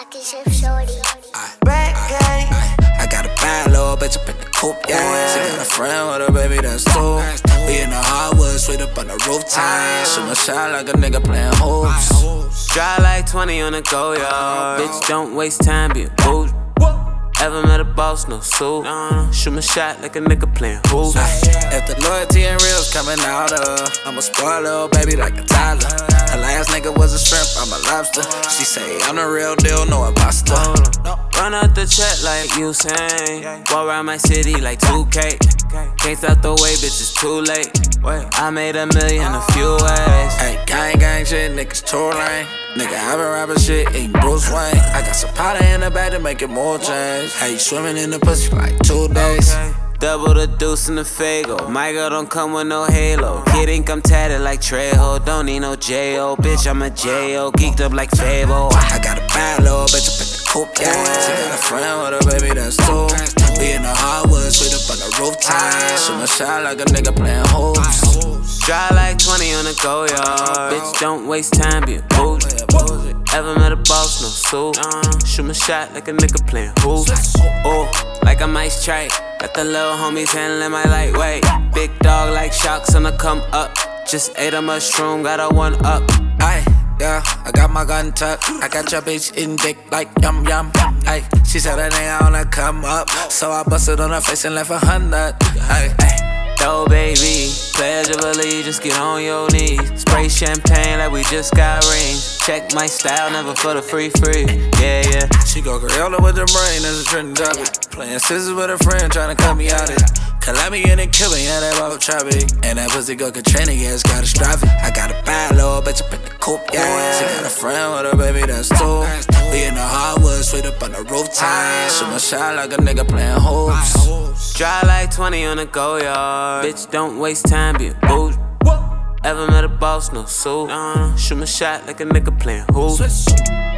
Rocket ship shorty. Back gang. I got a bad little bitch up in the coupe, yeah. She got a friend with her baby, that's two. We in the hardwood, straight up on the rooftop. Shoot my shot like a nigga playing hoops. Drive like 20 on the go, yard. Bitch, don't waste time, be a bougie. Ever met a boss, no suit. Shoot my shot like a nigga playing hoops. If the loyalty and real's coming out of, I'ma spoil little baby like a toddler. Her last nigga was a shrimp, I'm a lobster. She say I'm the real deal, no imposter. Run out the check like Usain. Walk around my city like 2K. Can't stop the way, bitch, it's too late. I made $1 million a few ways. Hey, gang shit, niggas too lame. Nigga, I been rapping shit, ain't Bruce Wayne. I got some powder in the bag to make it more change. Hey, swimming in the pussy for like 2 days. Double the deuce in the Fago. My girl don't come with no halo. Kid ink, I'm tatted like Trejo. Don't need no J.O. Bitch, I'm a J.O. Geeked up like Fabo. I got a bad little bitch up in the coupe, yeah. She got a friend with her baby, that's two. We in the hardwood, straight up on the rooftop. Shoot my shot like a nigga playing hoops. Drive like 20 on the go, yard. Bitch, don't waste time, be a bougie. Ever met a boss, no suit. Shoot my shot like a nigga playing hoops. Oh, like a ice tray. Got the little homies handling my lightweight. Big dog like sharks on the come up. Just ate a mushroom, got a 1 up. Ay, yeah, I got my gun tucked. I got your bitch eating dick like yum yum. Ay, she said her name wanna come up, so I busted on her face and left 100. Ay, ay. Yo, baby, pledge of allegiance, get on your knees. Spray champagne like we just got rings. Check my style, never for the free. Yeah. She go Crayola with the brain, that's a trending topic. Playing scissors with a friend, tryna cut me out it. Collab me and then kill me, yeah, that about traffic. And that pussy go Katrina, yeah, it's got a strap it. I got a bad little bitch up in the coupe, yeah. She got a friend with her baby, that's two. We in the hardwood, straight up on the rooftop. Shoot my shot like a nigga playing hoops. Drive like 20 on the go, yard. Bitch, don't waste time, be a bougie. Ever met a boss, no suit. Shoot my shot like a nigga playing hoops.